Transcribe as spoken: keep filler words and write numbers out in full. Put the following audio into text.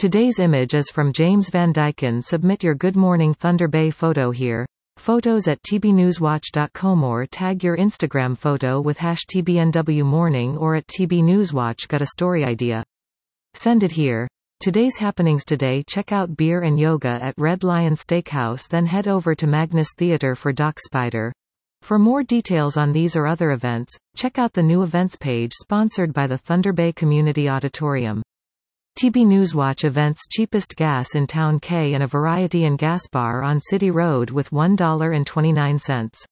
Today's image is from James Van Dyken. Submit your Good Morning Thunder Bay photo here. Photos at t b newswatch dot com or tag your Instagram photo with hash T B N W morning or at T B Newswatch. Got a story idea? Send it here. Today's happenings today: check out beer and yoga at Red Lion Steakhouse, then head over to Magnus Theatre for Doc Spider. For more details on these or other events, check out the new events page sponsored by the Thunder Bay Community Auditorium. T B Newswatch events: cheapest gas in Town K and a variety and gas bar on City Road with one dollar and twenty-nine cents.